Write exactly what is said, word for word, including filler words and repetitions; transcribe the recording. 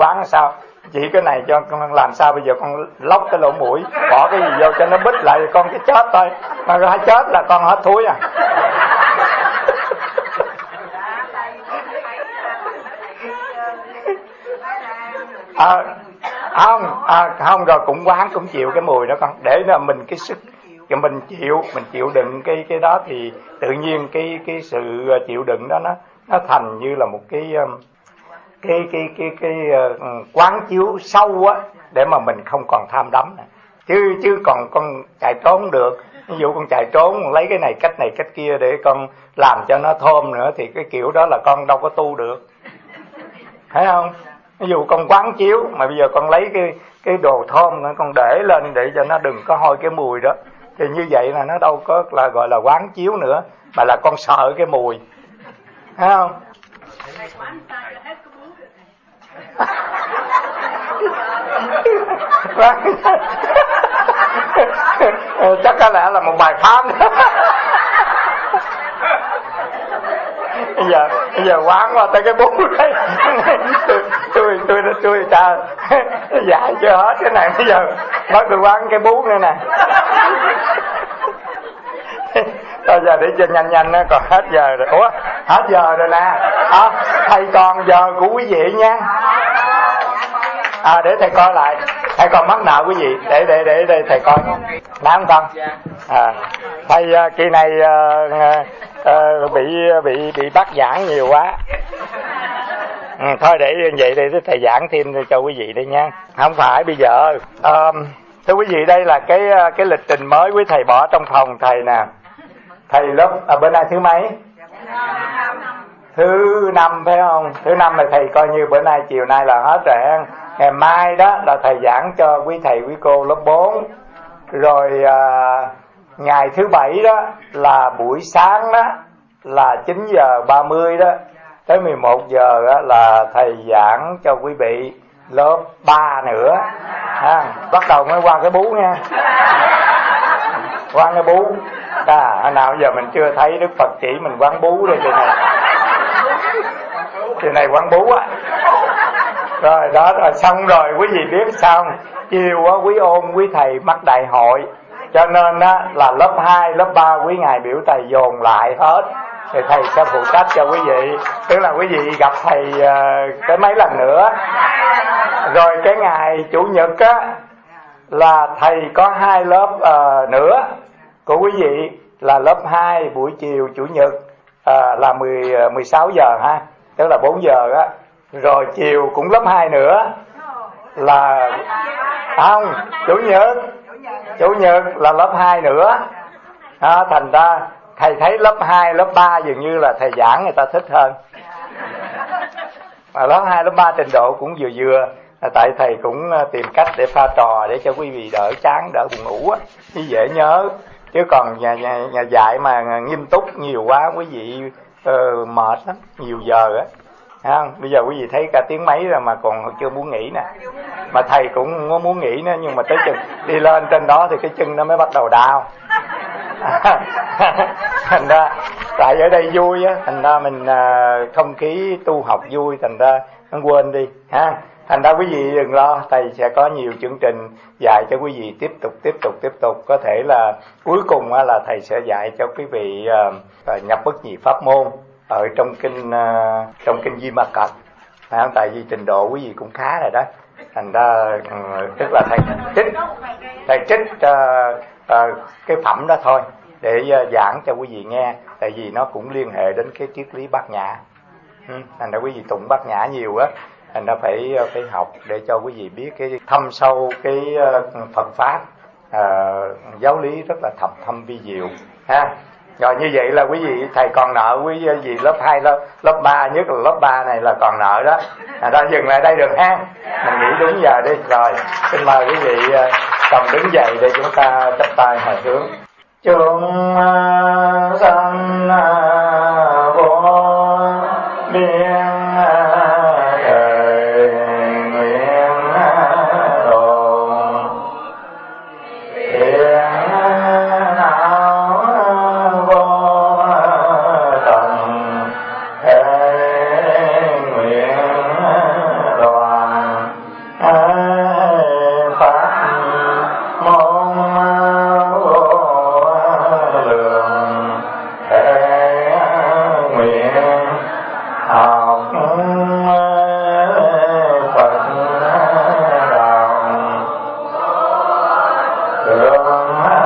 quán sao chỉ cái này cho con làm sao bây giờ con lóc cái lỗ mũi, bỏ cái gì vô cho nó bít lại con cái chết thôi, mà nó chết là con hết thúi à. À, không à, không rồi cũng quán cũng chịu cái mùi đó con, để là mình cái sức cái mình chịu mình chịu đựng cái cái đó thì tự nhiên cái cái sự chịu đựng đó nó nó thành như là một cái cái cái cái cái, cái uh, quán chiếu sâu á, để mà mình không còn tham đắm nữa. chứ chứ còn con chạy trốn được, ví dụ con chạy trốn con lấy cái này cách này cách kia để con làm cho nó thơm nữa thì cái kiểu đó là con đâu có tu được, thấy không? Ví dụ con quán chiếu mà bây giờ con lấy cái cái đồ thơm con để lên để cho nó đừng có hôi cái mùi đó, thì như vậy là nó đâu có là gọi là quán chiếu nữa, mà là con sợ cái mùi, thấy không? Chắc có lẽ là một bài pháp. Bây giờ bây giờ quán qua tới cái bún đấy, tôi tôi tôi tôi trời dạy chưa hết cái này, bây giờ nói tôi quán cái bún nữa nè. Bây giờ để cho nhanh nhanh nó còn hết giờ rồi. Ủa hết giờ rồi nè. À, thầy còn giờ của quý vị nha. À để thầy coi lại. Thầy còn mắc nợ quý vị. Để để để để thầy coi. Nè không con? À, thầy kỳ này uh, uh, bị bị bị bắt giảng nhiều quá. Ừ, thôi để vậy đi thầy giảng thêm cho quý vị đi nha. Không phải bây giờ uh, thưa quý vị, đây là cái cái lịch trình mới quý thầy bỏ trong phòng thầy nè. Thầy lớp à, bữa nay thứ mấy? Thứ năm phải không? Thứ năm là thầy coi như bữa nay chiều nay là hết rồi. Ngày mai đó là thầy giảng cho quý thầy quý cô lớp bốn. Rồi à, ngày thứ bảy đó là buổi sáng đó là chín giờ ba mươi đó tới mười một giờ đó là thầy giảng cho quý vị lớp ba nữa. À, bắt đầu mới qua cái bú nha. Quán cái bú à, hồi nào giờ mình chưa thấy Đức Phật chỉ mình quán bú đây, chuyện này chuyện này quán bú á. Rồi đó, rồi xong rồi quý vị biết sao, chiều á quý ôn quý thầy mắc đại hội, cho nên á là lớp hai lớp ba quý ngài biểu thầy dồn lại hết, thì thầy sẽ phụ trách cho quý vị, tức là quý vị gặp thầy uh, tới mấy lần nữa. Rồi cái ngày chủ nhật á là thầy có hai lớp uh, nữa của quý vị, là lớp hai buổi chiều chủ nhật uh, là mười, mười sáu giờ ha, tức là bốn giờ á. Rồi chiều cũng lớp hai nữa là không, chủ nhật chủ nhật là lớp hai nữa à, thành ra thầy thấy lớp hai lớp ba dường như là thầy giảng người ta thích hơn, mà lớp hai lớp ba trình độ cũng vừa vừa. Tại thầy cũng tìm cách để pha trò để cho quý vị đỡ chán đỡ buồn ngủ á, chứ dễ nhớ. Chứ còn nhà, nhà, nhà dạy mà nghiêm túc nhiều quá quý vị uh, mệt lắm, nhiều giờ á. Không? Bây giờ quý vị thấy cả tiếng mấy rồi mà còn chưa muốn nghỉ nè. Mà thầy cũng có muốn nghỉ nữa, nhưng mà tới chừng đi lên trên đó thì cái chân nó mới bắt đầu đau. Thành ra tại ở đây vui á, thành ra mình uh, không khí tu học vui, thành ra nó quên đi ha. Thành ra quý vị đừng lo, thầy sẽ có nhiều chương trình dạy cho quý vị tiếp tục tiếp tục tiếp tục. Có thể là cuối cùng là thầy sẽ dạy cho quý vị uh, nhập bất nhị pháp môn ở trong kinh uh, trong kinh Di Ma Cật. À, tại vì trình độ quý vị cũng khá rồi đó. Thành ra uh, tức là thầy trích thầy trích uh, uh, cái phẩm đó thôi để uh, giảng cho quý vị nghe, tại vì nó cũng liên hệ đến cái triết lý Bát Nhã. Ừ, thành ra quý vị tụng Bát Nhã nhiều á, thành ra phải phải học để cho quý vị biết cái thâm sâu cái Phật pháp, uh, giáo lý rất là thầm thâm vi diệu ha. Rồi như vậy là quý vị thầy còn nợ quý vị lớp hai lớp lớp ba, nhất là lớp ba này là còn nợ đó. Thành ra dừng lại đây được ha. Mình nghỉ đúng giờ đi. Rồi xin mời quý vị cùng đứng dậy để chúng ta chắp tay hồi hướng. Chúng sanh vô biên Hãy subscribe cho kênh Ghiền Mì Gõ để không bỏ lỡ đường